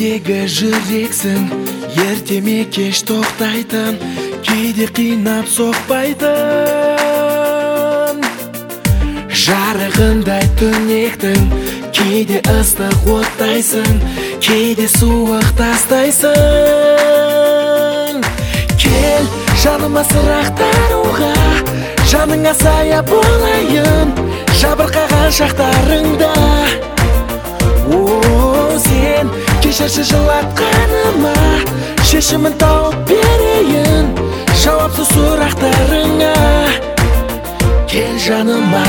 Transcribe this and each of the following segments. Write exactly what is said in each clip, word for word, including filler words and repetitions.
Мендегі жүрексің, ертеме кеш тоқтайтын, кейде қинап соқпайтын. Жарығындай түнектің, кейде ыстық оттайсың, кейде суық тастайсың. Кел жаныма сырақтаруға, жаныңа сая болайын, жабырқаған шақтарыңда. О, сен кешірші жылатқаныма, шешімін тауып берейін жауапсыз сұрақтарыңа. Кел жаныма.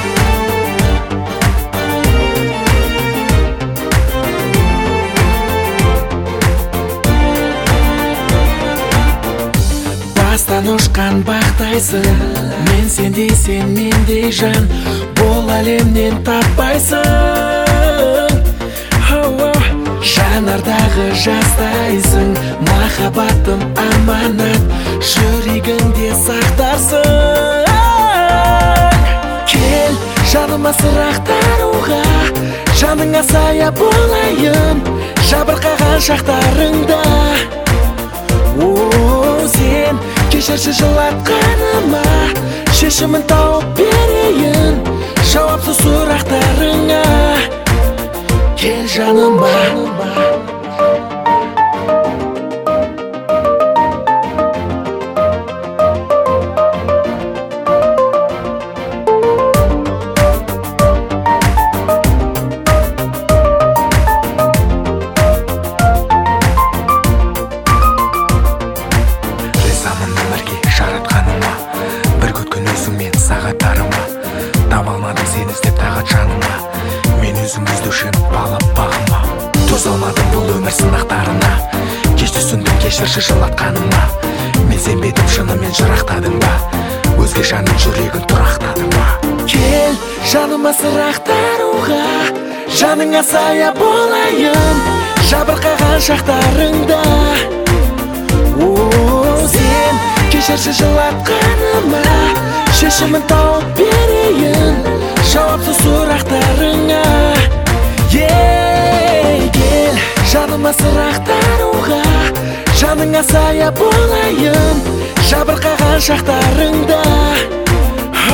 Бастан ұшқан бақтайсың, мен сендей, сен мендей жан, бұл әлемнен таппайсың. Жанардағы жастайсың, махаббатым аманат, жүрегіңде сақтарсың. Кел жаныма сырақтаруға, жаныңа сая болайын, жабырқаған шақтарыңда. О, сен кешірші жылатқаныма, шешімін тауып берейін жауапсыз сұрақтарыңа. Кел жаныма. Ризамын өмірге жаратқаныма, бір күткен өзіңмен сағаттарыма. Таба алмадым сені іздеп тағат жаныма, мен өзім іздеушін балап бағыма. Төз алмадым бұл өмір сынақтарына, кеш түсіндім кешірші жылатқаныма. Мен сенбедім шынымен жырақтадың ба, өзге жанның жүрегін тұрақтадың ба. Кел жаныма сырақтаруға, жаныңа сая болайын, жабырқаған шақтарыңда. О, сен кешірші жылатқаныма, шешімін тауып берейін жауапсыз сұрақтарыңа. Ей, кел жаныма сырақтаруға, жаныңа сая болайын, жабырқаған шақтарыңда. О,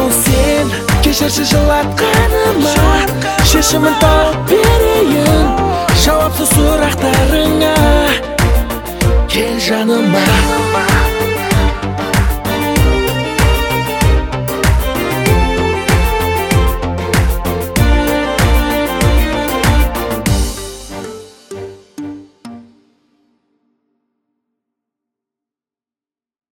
сен кешірші жылатқаныма, шешімін тауып берейін